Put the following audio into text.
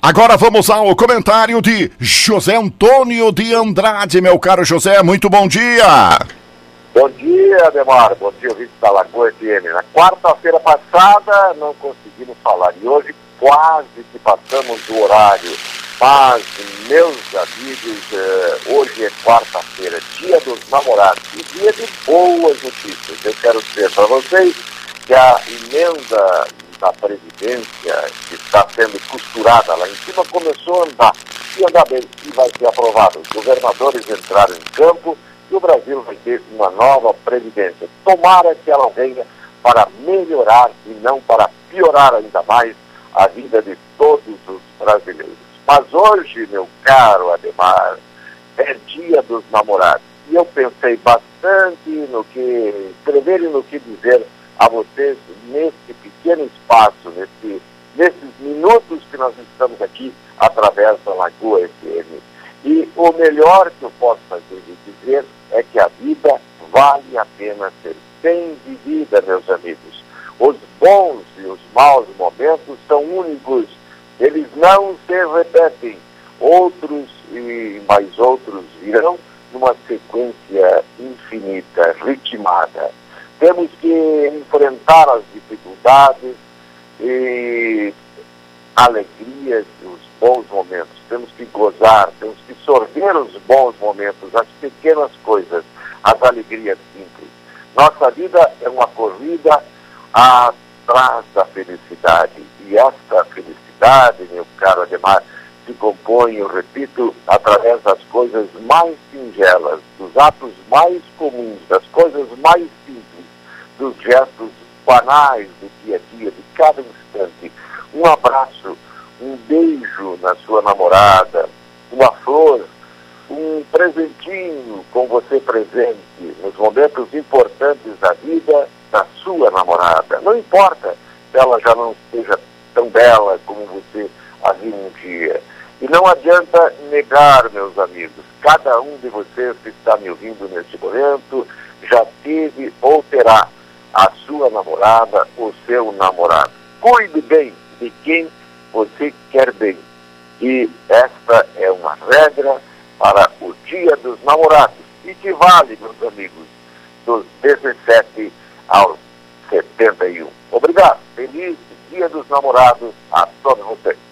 Agora vamos ao comentário de José Antônio de Andrade, meu caro José, muito bom dia. Bom dia, Ademar, bom dia, ouvinte da Lagoa FM. Na quarta-feira passada não conseguimos falar e hoje quase que passamos do horário. Mas, meus amigos, hoje é quarta-feira, dia dos namorados e dia de boas notícias. Eu quero dizer para vocês que a emenda da Previdência que está sendo costurada lá em cima começou a andar e andar bem e vai ser aprovada. Os governadores entraram em campo e o Brasil vai ter uma nova Previdência. Tomara que ela venha para melhorar e não para piorar ainda mais a vida de todos os brasileiros. Mas hoje, meu caro Ademar, é dia dos namorados. E eu pensei bastante no que escrever e no que dizer a vocês nesse pequeno espaço, nesses minutos que nós estamos aqui através da Lagoa FM. E o melhor que eu posso fazer e dizer é que a vida vale a pena ser bem vivida, meus amigos. Os bons e os maus momentos são únicos, eles não se repetem. Outros e mais outros virão numa sequência infinita, ritmada. Temos que enfrentar as dificuldades e alegrias e os bons momentos. Temos que gozar, temos que sorver os bons momentos, as pequenas coisas, as alegrias simples. Nossa vida é uma corrida atrás da felicidade. E esta felicidade, meu caro Ademar, se compõe, eu repito, através das coisas mais singelas, dos atos mais comuns, das coisas mais simples, dos gestos banais do dia a dia, de cada instante. Um abraço, um beijo na sua namorada, uma flor, um presentinho com você presente nos momentos importantes da vida da sua namorada. Não importa se ela já não seja tão bela como você a viu um dia. E não adianta negar, meus amigos, cada um de vocês que está me ouvindo neste momento já teve ou terá a sua namorada ou seu namorado. Cuide bem de quem você quer bem. E esta é uma regra para o Dia dos Namorados e que vale, meus amigos, dos 17 aos 71. Obrigado. Feliz Dia dos Namorados a todos vocês.